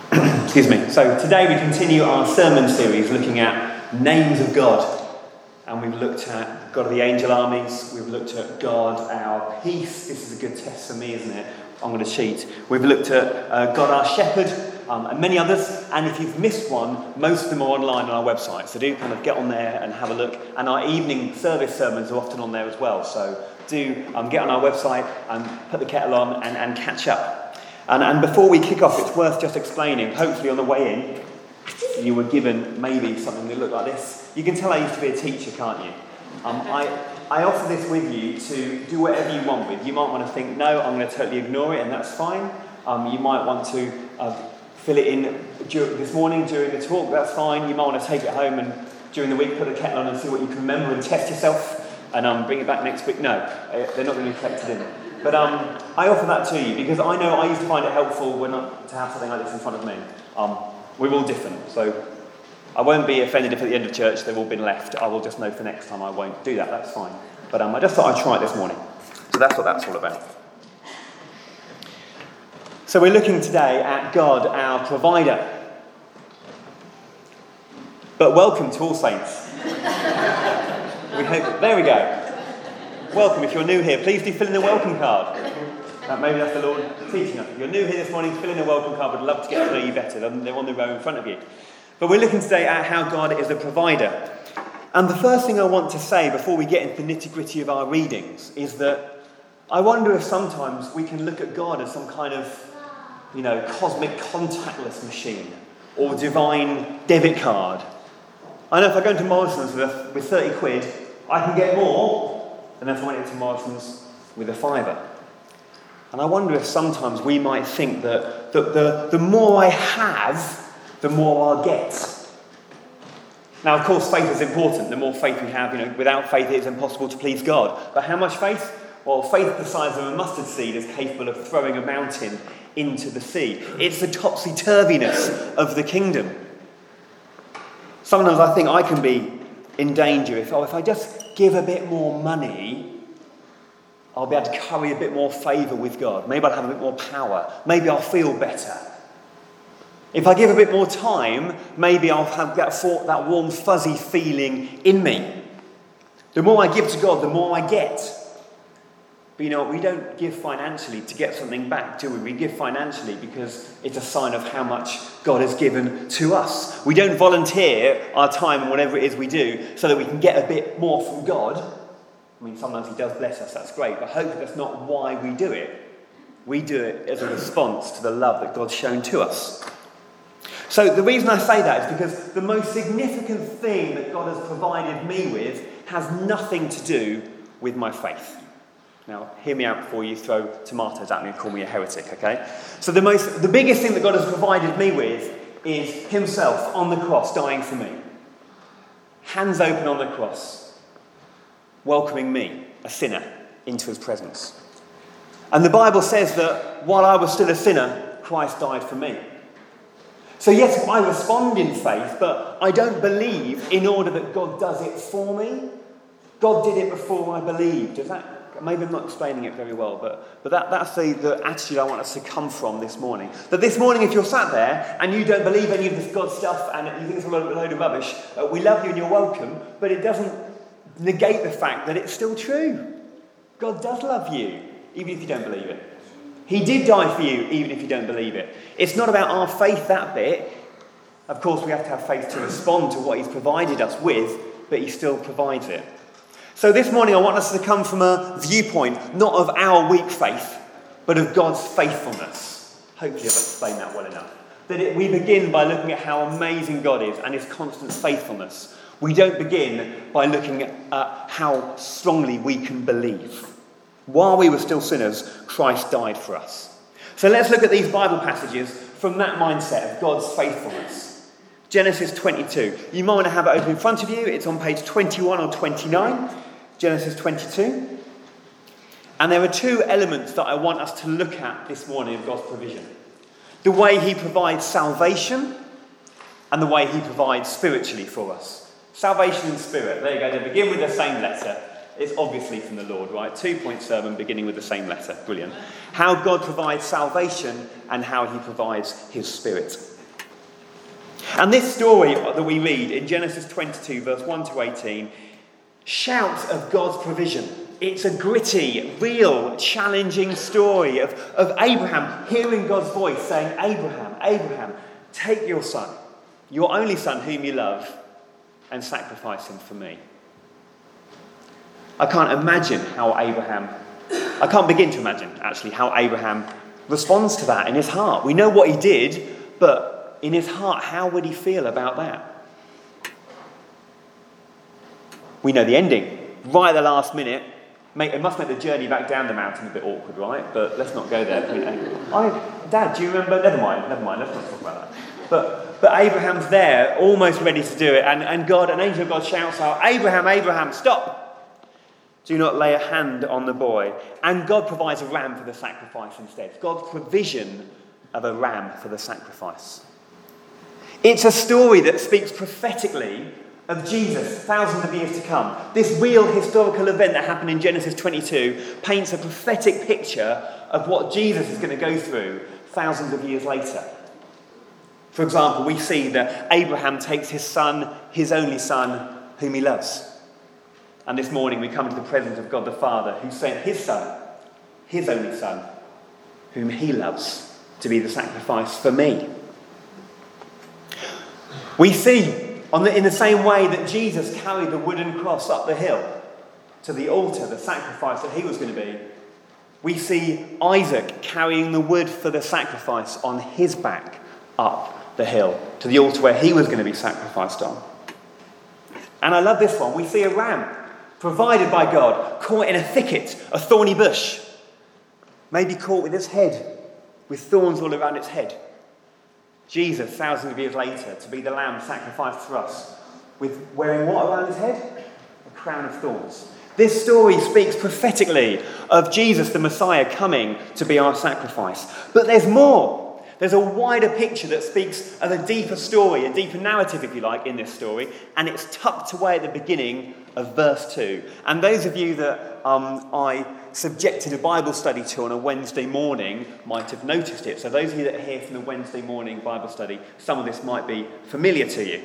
Excuse me. So today we continue our sermon series looking at names of God. And we've looked at God of the angel armies. We've looked at God, our peace. This is a good test for me, isn't it? I'm going to cheat. We've looked at God, our shepherd, and many others. And if you've missed one, most of them are online on our website. So do kind of get on there and have a look. And our evening service sermons are often on there as well. So do get on our website and put the kettle on and catch up. And before we kick off, it's worth just explaining, hopefully on the way in, you were given maybe something that looked like this. You can tell I used to be a teacher, can't you? I offer this with you to do whatever you want with. You might want to think, no, I'm going to totally ignore it, and that's fine. You might want to fill it in this morning during the talk, that's fine. You might want to take it home and during the week put a kettle on and see what you can remember and test yourself and bring it back next week. No, they're not going to be collected in. But I offer that to you because I know I used to find it helpful to have something like this in front of me. We're all different, so I won't be offended if at the end of church they've all been left. I will just know for next time I won't do that, that's fine. But I just thought I'd try it this morning. So that's what that's all about. So we're looking today at God, our provider. But welcome to All Saints. There we go. Welcome. If you're new here, please do fill in the welcome card. Maybe that's the Lord teaching us. If you're new here this morning, fill in a welcome card. We'd love to get to know you better. They're on the row in front of you. But we're looking today at how God is a provider. And the first thing I want to say before we get into the nitty-gritty of our readings is that I wonder if sometimes we can look at God as some kind of, cosmic contactless machine or divine debit card. I know if I go into Morrison's with 30 quid, I can get more than if I went into Morrison's with a fiver. And I wonder if sometimes we might think that the more I have, the more I'll get. Now, of course, faith is important. The more faith we have, without faith it is impossible to please God. But how much faith? Well, faith the size of a mustard seed is capable of throwing a mountain into the sea. It's the topsy-turviness of the kingdom. Sometimes I think I can be in danger if I just give a bit more money, I'll be able to curry a bit more favour with God. Maybe I'll have a bit more power. Maybe I'll feel better. If I give a bit more time, maybe I'll have that warm, fuzzy feeling in me. The more I give to God, the more I get. But we don't give financially to get something back, do we? We give financially because it's a sign of how much God has given to us. We don't volunteer our time and whatever it is we do so that we can get a bit more from God. I mean, sometimes he does bless us, that's great, but hopefully that's not why we do it. We do it as a response to the love that God's shown to us. So the reason I say that is because the most significant thing that God has provided me with has nothing to do with my faith. Now, hear me out before you throw tomatoes at me and call me a heretic, okay? So the biggest thing that God has provided me with is himself on the cross, dying for me. Hands open on the cross, welcoming me, a sinner, into his presence. And the Bible says that while I was still a sinner, Christ died for me. So yes, I respond in faith, but I don't believe in order that God does it for me. God did it before I believed. Maybe I'm not explaining it very well, but that's the attitude I want us to come from this morning. That this morning, if you're sat there and you don't believe any of this God stuff and you think it's a load of rubbish, we love you and you're welcome, but it doesn't negate the fact that it's still true. God does love you, even if you don't believe it. He did die for you, even if you don't believe it. It's not about our faith, that bit. Of course, we have to have faith to respond to what he's provided us with, but he still provides it. So this morning I want us to come from a viewpoint, not of our weak faith, but of God's faithfulness. Hopefully I've explained that well enough. We begin by looking at how amazing God is and his constant faithfulness. We don't begin by looking at how strongly we can believe. While we were still sinners, Christ died for us. So let's look at these Bible passages from that mindset of God's faithfulness. Genesis 22. You might want to have it open in front of you. It's on page 21 or 29. Genesis 22. And there are two elements that I want us to look at this morning of God's provision. The way he provides salvation and the way he provides spiritually for us. Salvation and spirit. There you go. They begin with the same letter. It's obviously from the Lord, right? 2-point sermon beginning with the same letter. Brilliant. How God provides salvation and how he provides his spirit. And this story that we read in Genesis 22, verse 1 to 18, shouts of God's provision. It's a gritty, real, challenging story of Abraham hearing God's voice saying, Abraham, Abraham, take your son, your only son whom you love, and sacrifice him for me. I can't begin to imagine, actually, how Abraham responds to that in his heart. We know what he did, but in his heart, how would he feel about that? We know the ending. Right at the last minute, it must make the journey back down the mountain a bit awkward, right? But let's not go there. Dad, do you remember? Never mind, let's not talk about that. But Abraham's there, almost ready to do it, and an angel of God shouts out, Abraham, Abraham, stop! Do not lay a hand on the boy. And God provides a ram for the sacrifice instead. God's provision of a ram for the sacrifice. It's a story that speaks prophetically of Jesus thousands of years to come. This real historical event that happened in Genesis 22 paints a prophetic picture of what Jesus is going to go through thousands of years later. For example, we see that Abraham takes his son, his only son, whom he loves. And this morning we come to the presence of God the Father, who sent his son, his only son, whom he loves, to be the sacrifice for me. We see, in the same way that Jesus carried the wooden cross up the hill to the altar, the sacrifice that he was going to be, we see Isaac carrying the wood for the sacrifice on his back up the hill to the altar where he was going to be sacrificed on. And I love this one. We see a ram provided by God, caught in a thicket, a thorny bush, maybe caught with its head, with thorns all around its head. Jesus, thousands of years later, to be the lamb sacrificed for us, with wearing what around his head? A crown of thorns. This story speaks prophetically of Jesus, the Messiah, coming to be our sacrifice. But there's more. There's a wider picture that speaks of a deeper story, a deeper narrative, if you like, in this story, and it's tucked away at the beginning of verse 2. And those of you that I subjected a Bible study to on a Wednesday morning might have noticed it. So those of you that are here from the Wednesday morning Bible study, some of this might be familiar to you.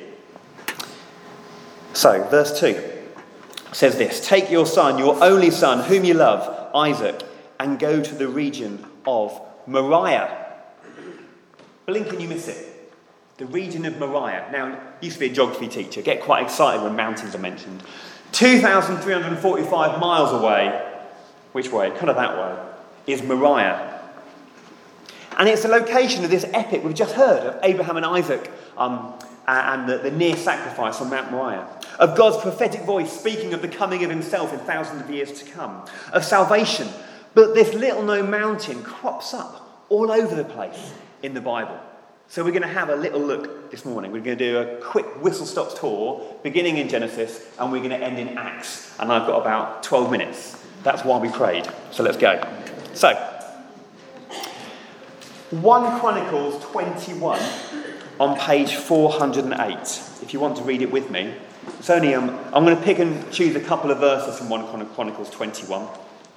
So, verse 2 says this, take your son, your only son, whom you love, Isaac, and go to the region of Moriah. Blink and you miss it. The region of Moriah. Now, I used to be a geography teacher. Get quite excited when mountains are mentioned. 2,345 miles away, which way? Kind of that way, is Moriah. And it's the location of this epic we've just heard of Abraham and Isaac and the near sacrifice on Mount Moriah. Of God's prophetic voice speaking of the coming of himself in thousands of years to come. Of salvation. But this little known mountain crops up all over the place in the Bible. So we're going to have a little look this morning. We're going to do a quick whistle-stop tour, beginning in Genesis, and we're going to end in Acts. And I've got about 12 minutes. That's why we prayed. So let's go. So, 1 Chronicles 21 on page 408, if you want to read it with me. It's only, I'm going to pick and choose a couple of verses from 1 Chronicles 21.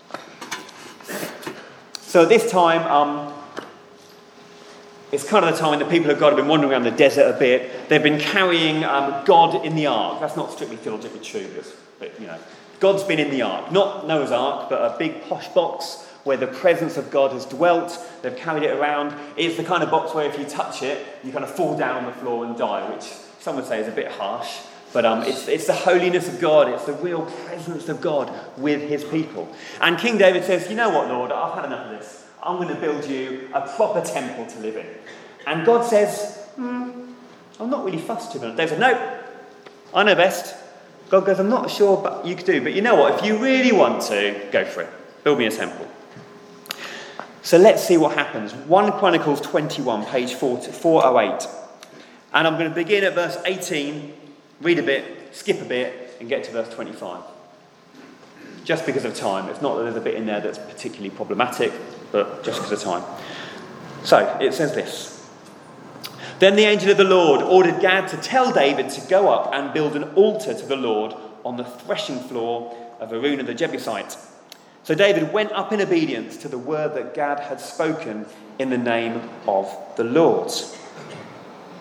So at this time, it's kind of the time when the people of God have been wandering around the desert a bit. They've been carrying God in the ark. That's not strictly theologically true, but God's been in the ark. Not Noah's ark, but a big posh box where the presence of God has dwelt. They've carried it around. It's the kind of box where if you touch it, you kind of fall down on the floor and die, which some would say is a bit harsh. But it's the holiness of God. It's the real presence of God with his people. And King David says, you know what, Lord, I've had enough of this. I'm going to build you a proper temple to live in. And God says, I'm not really fussed to be honest. David said, no, I know best. God goes, I'm not sure but you could do, but you know what? If you really want to, go for it. Build me a temple. So let's see what happens. 1 Chronicles 21, page 408. And I'm going to begin at verse 18, read a bit, skip a bit, and get to verse 25. Just because of time. It's not that there's a bit in there that's particularly problematic, but just because of time. So, it says this. Then the angel of the Lord ordered Gad to tell David to go up and build an altar to the Lord on the threshing floor of Araunah the Jebusite. So David went up in obedience to the word that Gad had spoken in the name of the Lord.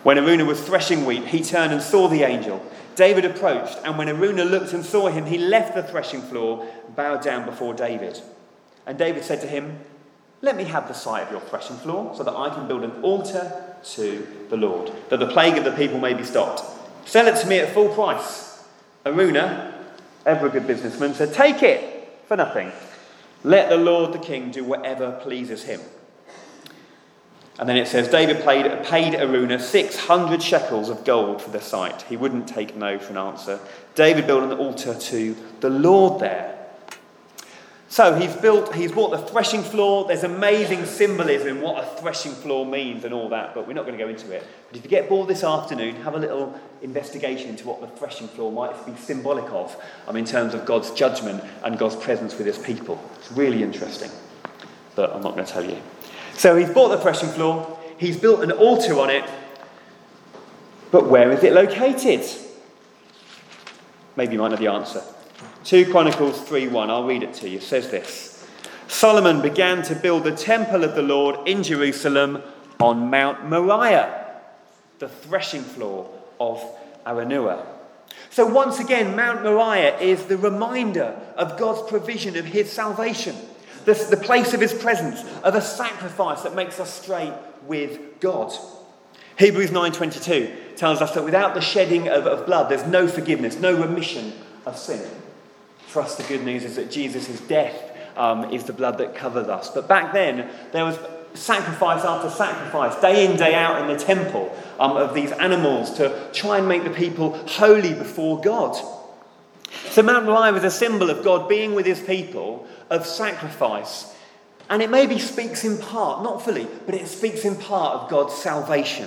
When Araunah was threshing wheat, he turned and saw the angel. David approached, and when Araunah looked and saw him, he left the threshing floor, bowed down before David. And David said to him, "Let me have the site of your threshing floor, so that I can build an altar to the Lord, that the plague of the people may be stopped. Sell it to me at full price." Araunah, ever a good businessman, said, "Take it for nothing. Let the Lord the king do whatever pleases him." And then it says, David paid Araunah 600 shekels of gold for the site. He wouldn't take no for an answer. David built an altar to the Lord there. So he's bought the threshing floor. There's amazing symbolism in what a threshing floor means and all that, but we're not going to go into it. But if you get bored this afternoon, have a little investigation into what the threshing floor might be symbolic of in terms of God's judgment and God's presence with his people. It's really interesting, but I'm not going to tell you. So he's bought the threshing floor, he's built an altar on it, but where is it located? Maybe you might know the answer. 2 Chronicles 3:1, I'll read it to you. It says this: Solomon began to build the temple of the Lord in Jerusalem on Mount Moriah, the threshing floor of Araunah. So once again, Mount Moriah is the reminder of God's provision of his salvation. The place of his presence, of a sacrifice that makes us straight with God. Hebrews 9:22 tells us that without the shedding of blood, there's no forgiveness, no remission of sin. For us, the good news is that Jesus' death is the blood that covers us. But back then, there was sacrifice after sacrifice, day in, day out in the temple, of these animals to try and make the people holy before God. So Mount Moriah is a symbol of God being with his people, of sacrifice. And it maybe speaks in part, not fully, but it speaks in part of God's salvation.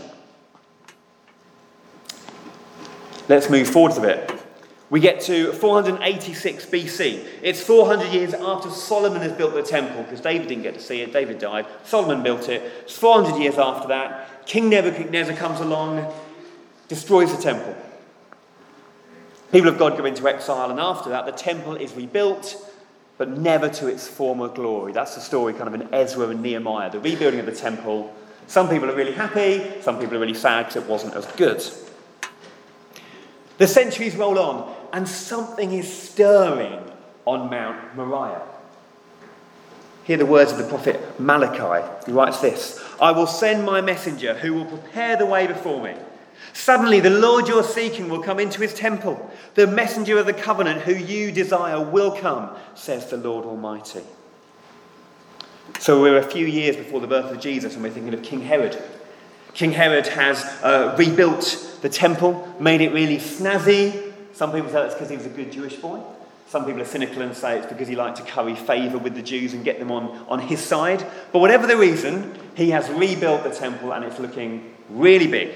Let's move forward a bit. We get to 486 BC. It's 400 years after Solomon has built the temple, because David didn't get to see it. David died. Solomon built it. It's 400 years after that. King Nebuchadnezzar comes along, destroys the temple. People of God go into exile, and after that, the temple is rebuilt, but never to its former glory. That's the story kind of in Ezra and Nehemiah, the rebuilding of the temple. Some people are really happy, some people are really sad because it wasn't as good. The centuries roll on, and something is stirring on Mount Moriah. Hear the words of the prophet Malachi. He writes this: "I will send my messenger who will prepare the way before me. Suddenly the Lord you're seeking will come into his temple. The messenger of the covenant who you desire will come, says the Lord Almighty." So we're a few years before the birth of Jesus, and we're thinking of King Herod. King Herod has rebuilt the temple, made it really snazzy. Some people say that's because he was a good Jewish boy. Some people are cynical and say it's because he liked to curry favour with the Jews and get them on his side. But whatever the reason, he has rebuilt the temple and it's looking really big.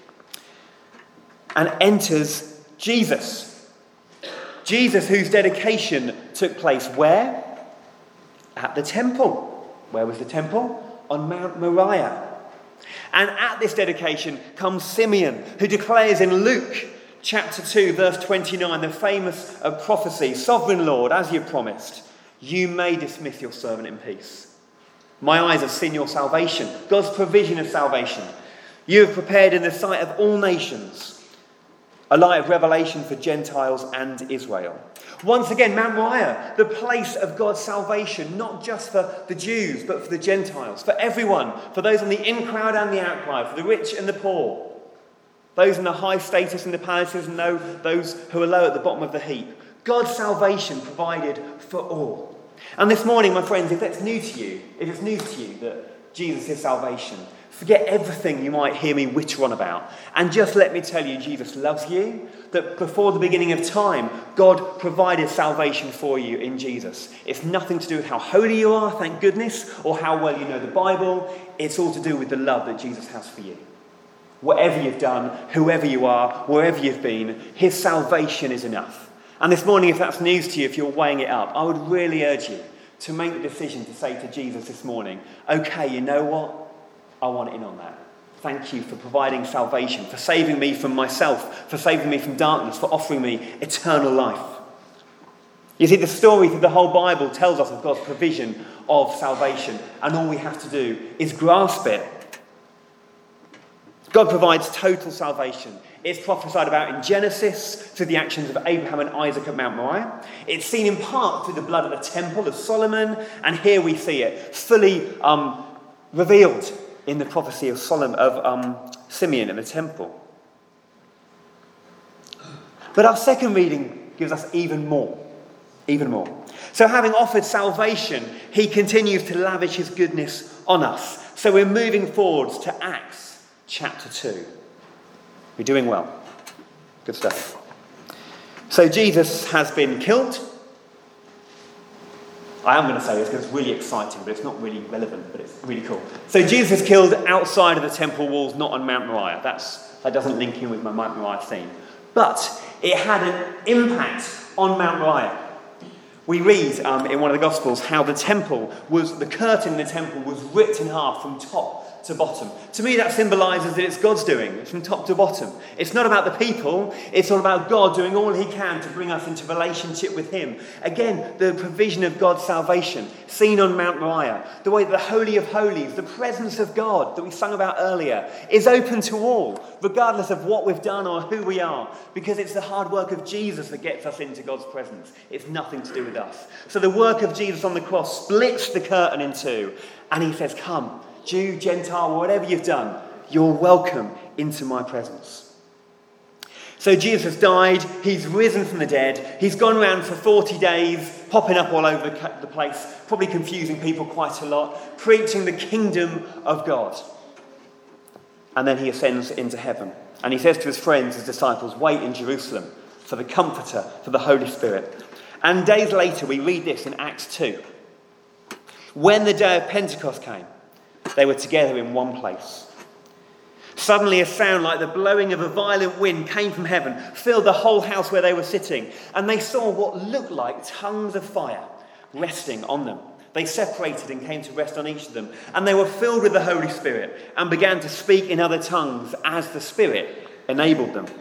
And enters Jesus. Jesus, whose dedication took place where? At the temple. Where was the temple? On Mount Moriah. And at this dedication comes Simeon, who declares in Luke chapter 2, verse 29, the famous prophecy, "Sovereign Lord, as you promised, you may dismiss your servant in peace. My eyes have seen your salvation," God's provision of salvation. "You have prepared in the sight of all nations a light of revelation for Gentiles and Israel." Once again, Mount Moriah, the place of God's salvation, not just for the Jews, but for the Gentiles, for everyone, for those in the in crowd and the out crowd, for the rich and the poor, those in the high status in the palaces and those who are low at the bottom of the heap. God's salvation provided for all. And this morning, my friends, if it's news to you that Jesus is salvation, forget everything you might hear me witter on about. And just let me tell you, Jesus loves you. That before the beginning of time, God provided salvation for you in Jesus. It's nothing to do with how holy you are, thank goodness, or how well you know the Bible. It's all to do with the love that Jesus has for you. Whatever you've done, whoever you are, wherever you've been, his salvation is enough. And this morning, if that's news to you, if you're weighing it up, I would really urge you to make the decision to say to Jesus this morning, "Okay, you know what? I want in on that. Thank you for providing salvation, for saving me from myself, for saving me from darkness, for offering me eternal life." You see, the story through the whole Bible tells us of God's provision of salvation, and all we have to do is grasp it. God provides total salvation. It's prophesied about in Genesis through the actions of Abraham and Isaac at Mount Moriah. It's seen in part through the blood of the temple of Solomon, and here we see it fully revealed in the prophecy of Simeon in the temple. But our second reading gives us even more. So having offered salvation, he continues to lavish his goodness on us. So we're moving forwards to Acts chapter 2. We're doing well. Good stuff. So Jesus has been killed. I am going to say this because it's really exciting, but it's not really relevant, but it's really cool. So Jesus is killed outside of the temple walls, not on Mount Moriah. That doesn't link in with my Mount Moriah theme. But it had an impact on Mount Moriah. We read in one of the Gospels how the curtain in the temple was ripped in half from top to bottom. To me, that symbolises that it's God's doing. It's from top to bottom. It's not about the people. It's all about God doing all he can to bring us into relationship with him. Again, the provision of God's salvation, seen on Mount Moriah. The way that the Holy of Holies, the presence of God that we sung about earlier, is open to all, regardless of what we've done or who we are, because it's the hard work of Jesus that gets us into God's presence. It's nothing to do with us. So the work of Jesus on the cross splits the curtain in two, and he says, come, Jew, Gentile, whatever you've done, you're welcome into my presence. So Jesus has died, he's risen from the dead, he's gone around for 40 days, popping up all over the place, probably confusing people quite a lot, preaching the kingdom of God. And then he ascends into heaven. And he says to his friends, his disciples, wait in Jerusalem for the Comforter, for the Holy Spirit. And days later, we read this in Acts 2. When the day of Pentecost came, they were together in one place. Suddenly a sound like the blowing of a violent wind came from heaven, filled the whole house where they were sitting, and they saw what looked like tongues of fire resting on them. They separated and came to rest on each of them, and they were filled with the Holy Spirit and began to speak in other tongues as the Spirit enabled them.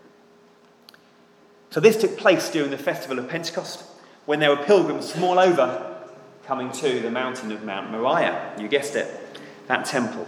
So this took place during the festival of Pentecost, when there were pilgrims from all over coming to the mountain of Mount Moriah. You guessed it. That temple.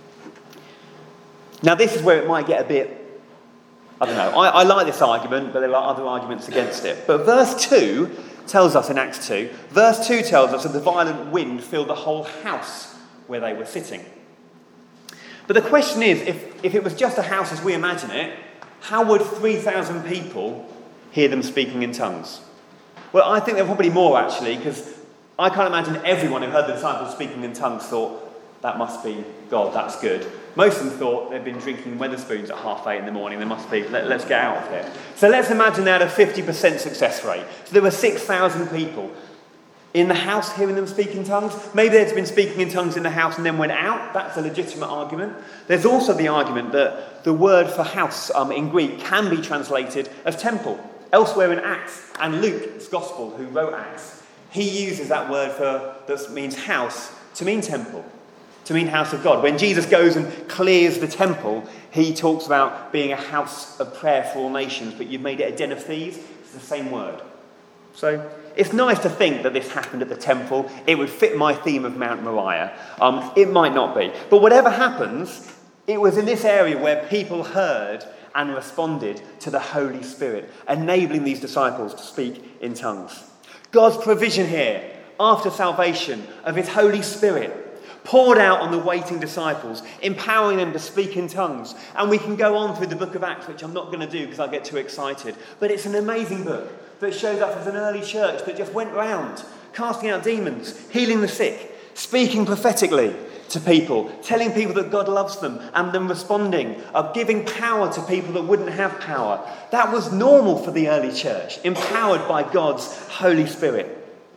Now this is where it might get a bit, I don't know, I like this argument, but there are other arguments against it. But verse 2 tells us in Acts 2, verse 2 tells us that the violent wind filled the whole house where they were sitting. But the question is, if it was just a house as we imagine it, how would 3,000 people hear them speaking in tongues? Well, I think there were probably more actually, because I can't imagine everyone who heard the disciples speaking in tongues thought, that must be God, that's good. Most of them thought they'd been drinking Wetherspoons at 8:30 in the morning. There must be, let's get out of here. So let's imagine they had a 50% success rate. So there were 6,000 people in the house hearing them speak in tongues. Maybe they'd been speaking in tongues in the house and then went out. That's a legitimate argument. There's also the argument that the word for house in Greek can be translated as temple. Elsewhere in Acts, and Luke's Gospel, who wrote Acts, he uses that word that means house to mean temple, to mean house of God. When Jesus goes and clears the temple, he talks about being a house of prayer for all nations, but you've made it a den of thieves. It's the same word. So it's nice to think that this happened at the temple. It would fit my theme of Mount Moriah. It might not be. But whatever happens, it was in this area where people heard and responded to the Holy Spirit, enabling these disciples to speak in tongues. God's provision here, after salvation, of his Holy Spirit, poured out on the waiting disciples, empowering them to speak in tongues. And we can go on through the book of Acts, which I'm not going to do because I get too excited. But it's an amazing book that shows us as an early church that just went round, casting out demons, healing the sick, speaking prophetically to people, telling people that God loves them and them responding, giving power to people that wouldn't have power. That was normal for the early church, empowered by God's Holy Spirit.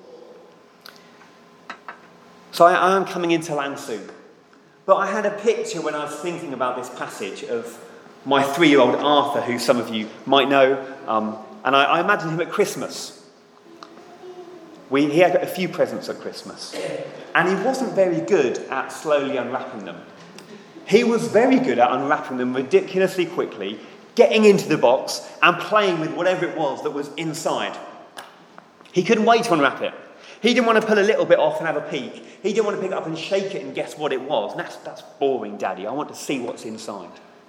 So I am coming into land soon. But I had a picture when I was thinking about this passage of my 3-year-old Arthur, who some of you might know, and I imagined him at Christmas. He had a few presents at Christmas, and he wasn't very good at slowly unwrapping them. He was very good at unwrapping them ridiculously quickly, getting into the box and playing with whatever it was that was inside. He couldn't wait to unwrap it. He didn't want to pull a little bit off and have a peek. He didn't want to pick it up and shake it and guess what it was. That's boring, Daddy. I want to see what's inside.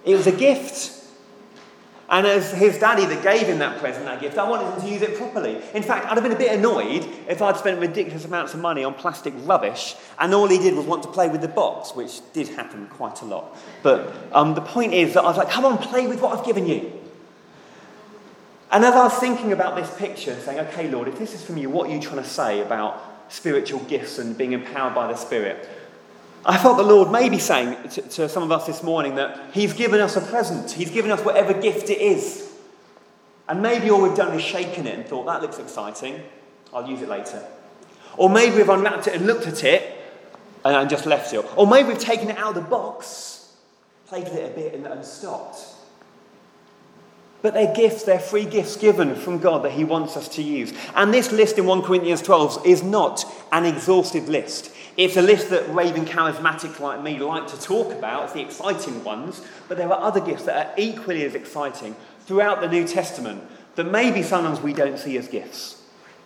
It was a gift. And as his daddy that gave him that present, that gift, I wanted him to use it properly. In fact, I'd have been a bit annoyed if I'd spent ridiculous amounts of money on plastic rubbish and all he did was want to play with the box, which did happen quite a lot. But the point is that I was like, come on, play with what I've given you. And as I was thinking about this picture and saying, okay, Lord, if this is from you, what are you trying to say about spiritual gifts and being empowered by the Spirit? I felt the Lord may be saying to some of us this morning that he's given us a present. He's given us whatever gift it is. And maybe all we've done is shaken it and thought, that looks exciting. I'll use it later. Or maybe we've unwrapped it and looked at it and just left it. Or maybe we've taken it out of the box, played with it a bit and stopped. But they're gifts, they're free gifts given from God that he wants us to use. And this list in 1 Corinthians 12 is not an exhaustive list. It's a list that raving charismatics like me like to talk about. It's the exciting ones. But there are other gifts that are equally as exciting throughout the New Testament that maybe sometimes we don't see as gifts.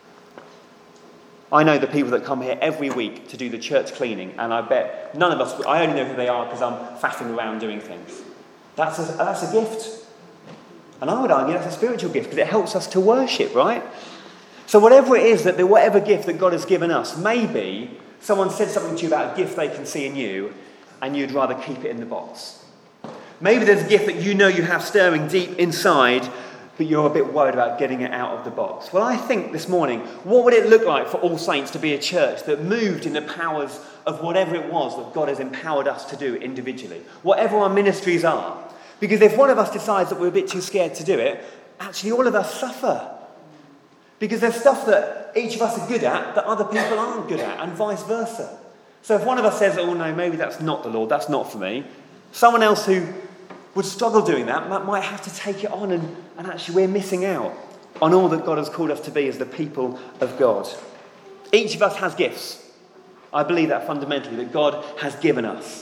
I know the people that come here every week to do the church cleaning, and I bet none of us, I only know who they are because I'm faffing around doing things. That's a gift. And I would argue that's a spiritual gift because it helps us to worship, right? So whatever it is, whatever gift that God has given us, maybe someone said something to you about a gift they can see in you and you'd rather keep it in the box. Maybe there's a gift that you know you have stirring deep inside, but you're a bit worried about getting it out of the box. Well, I think this morning, what would it look like for All Saints to be a church that moved in the powers of whatever it was that God has empowered us to do individually? Whatever our ministries are. Because if one of us decides that we're a bit too scared to do it, actually all of us suffer. Because there's stuff that each of us are good at that other people aren't good at, and vice versa. So if one of us says, oh no, maybe that's not the Lord, that's not for me, someone else who would struggle doing that might have to take it on, and actually we're missing out on all that God has called us to be as the people of God. Each of us has gifts. I believe that fundamentally, that God has given us.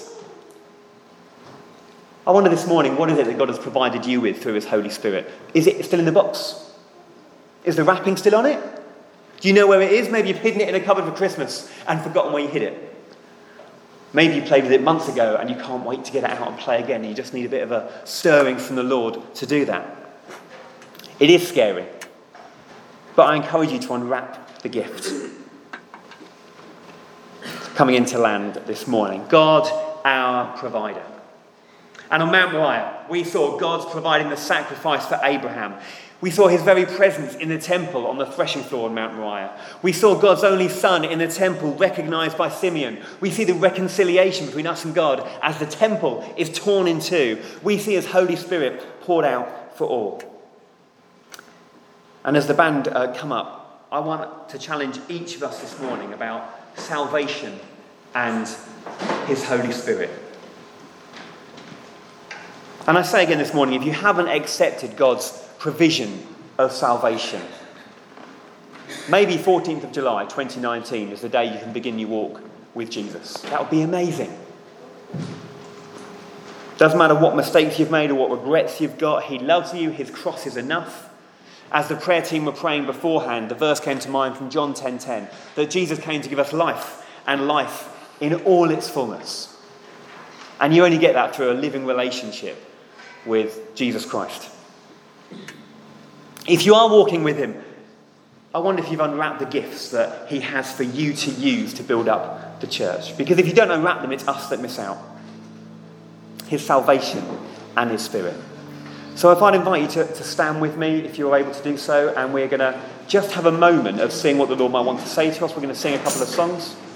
I wonder this morning, what is it that God has provided you with through his Holy Spirit? Is it still in the box? Is the wrapping still on it? Do you know where it is? Maybe you've hidden it in a cupboard for Christmas and forgotten where you hid it. Maybe you played with it months ago and you can't wait to get it out and play again. You just need a bit of a stirring from the Lord to do that. It is scary. But I encourage you to unwrap the gift. Coming into land this morning. God, our provider. And on Mount Moriah, we saw God's providing the sacrifice for Abraham. We saw his very presence in the temple on the threshing floor on Mount Moriah. We saw God's only son in the temple recognised by Simeon. We see the reconciliation between us and God as the temple is torn in two. We see his Holy Spirit poured out for all. And as the band come up, I want to challenge each of us this morning about salvation and his Holy Spirit. And I say again this morning, if you haven't accepted God's provision of salvation, maybe 14th of July 2019 is the day you can begin your walk with Jesus. That would be amazing. Doesn't matter what mistakes you've made or what regrets you've got, he loves you, his cross is enough. As the prayer team were praying beforehand, the verse came to mind from John 10:10, that Jesus came to give us life, and life in all its fullness. And you only get that through a living relationship with Jesus Christ. If you are walking with him, I wonder if you've unwrapped the gifts that he has for you to use to build up the church. Because if you don't unwrap them, it's us that miss out. His salvation and his Spirit. So if I'd invite you to stand with me, if you're able to do so, and we're going to just have a moment of seeing what the Lord might want to say to us. We're going to sing a couple of songs.